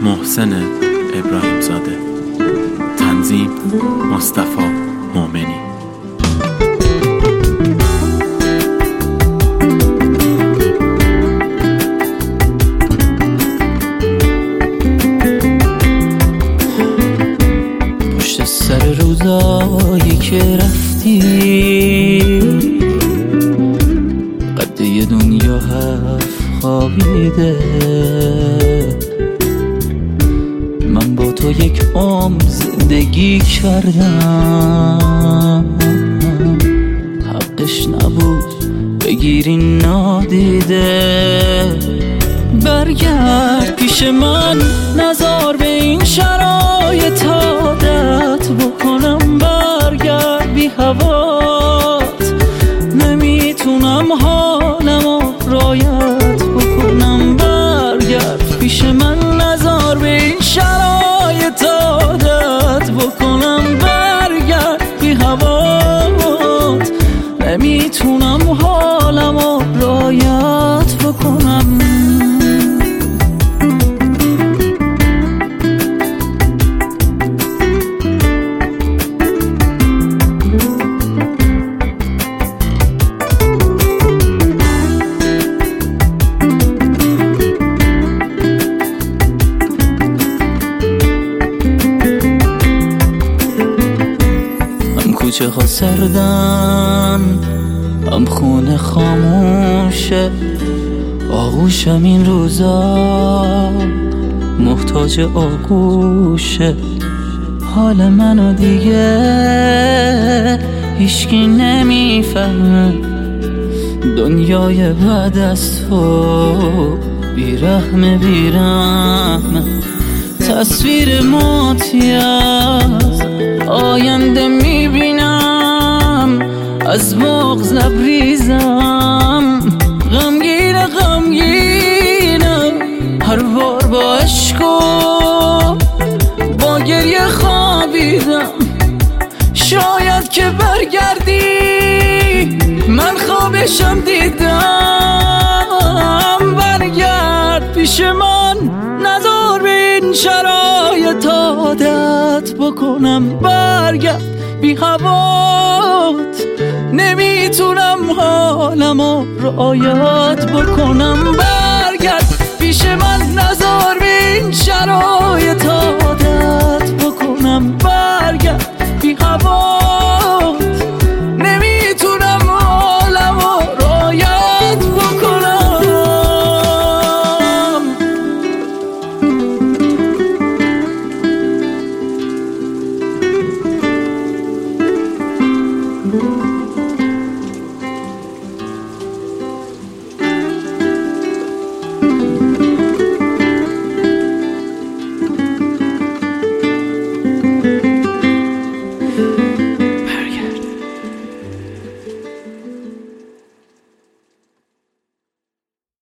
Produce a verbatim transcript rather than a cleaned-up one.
محسن ابراهیم زاده. تنظیم مصطفی مومنی. پشت سر روزایی که رفتی قد یه دنیا حرف خوابیده، من با تو یک عمر زندگی کردم، حقش نبود بگیری نادیده. برگرد پیش من، نذار به این شرایط عادت بکنم، برگرد بی هوات، نمیتونم حالمو رعایت بکنم. برگرد پیش من، نذار به این شرایط عادت بکنم، برگرد بی هوات، نمیتونم حالمو رعایت بکنم. کوچه ها سردن، هم خونه خاموشه، آغوشم این روزا محتاج آغوشه. حال منو دیگه هیچکی نمیفهمه، دنیای بعد از تو بیرحمه بیرحمه. تصویر ماتی از آینده میبینم، از بغض لبریزم، غمگین غمگینم، هر بار با عشق و با گریه خوابیدم. شاید که برگردی من خوابشم دیدم، برگرد پیش من، نذار به این شرایط عادت بکنم. برگرد بی هوات، نمیتونم حالمو رعایت بکنم. برگرد پیش من، نذار به این شرایط عادت بکنم. برگرد بی هوات.